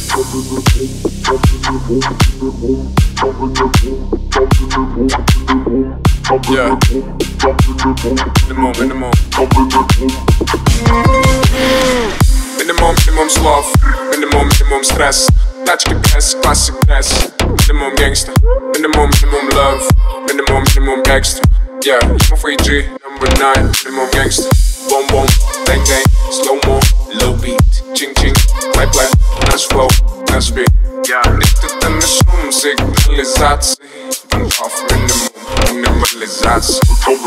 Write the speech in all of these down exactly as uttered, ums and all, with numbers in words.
Yeah. Minimum, minimum. Minimum, minimum slov. Minimum, minimum stress. Тачки пресс, классик пресс. Minimum gangsta. Minimum, minimum love. Minimum, minimum extra. Yeah, I'm for G, number nine. Minimum gangsta. Boom, boom, bang, bang. Slow mo, low beat. Ching, ching. Play, play. Наш flow, наш beat. Yeah, никто не шум, сигнализации. Off minimum, minimalization.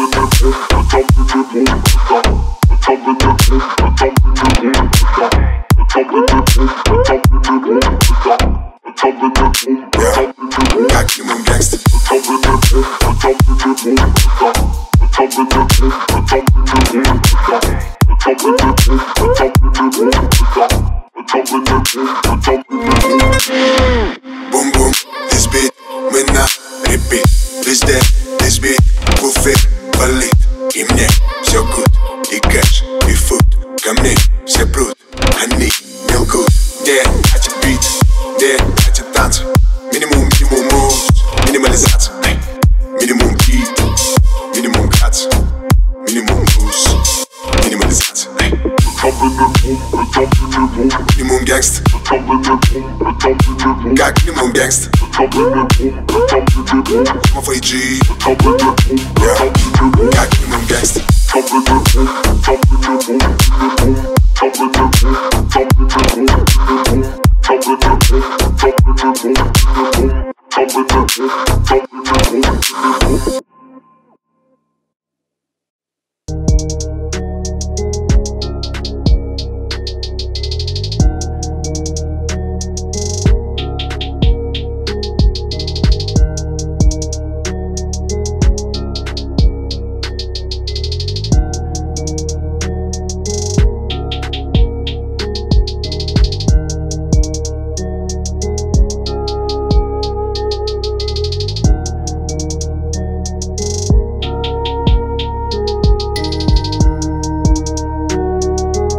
Maximum gangster. Boom boom, this beat, мы на repeat. Везде, this beat, буфет, валит. И мне все good, и кэш, и фуд. Ко мне все прут, они не лгут. Где хотят бит, где хотят танцы. Минимум, минимум moves, минимализация. Минимум бит, минимум кац. Минимум бус, минимализация. Минимум гангстер. Как минимум гангстер. I'm for G. Yeah. Как минимум гангстер. Top